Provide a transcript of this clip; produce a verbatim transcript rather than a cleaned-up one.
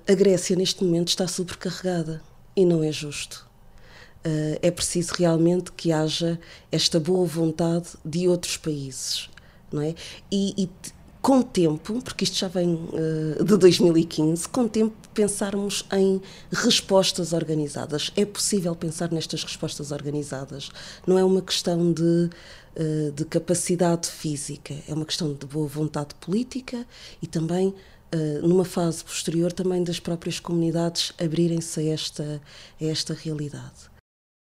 A Grécia, neste momento, está sobrecarregada e não é justo. Uh, é preciso realmente que haja esta boa vontade de outros países, não é? E, e com tempo, porque isto já vem uh, de dois mil e quinze, com tempo pensarmos em respostas organizadas. É possível pensar nestas respostas organizadas. Não é uma questão de, uh, de capacidade física, é uma questão de boa vontade política e também Uh, numa fase posterior também das próprias comunidades abrirem-se a esta, a esta realidade.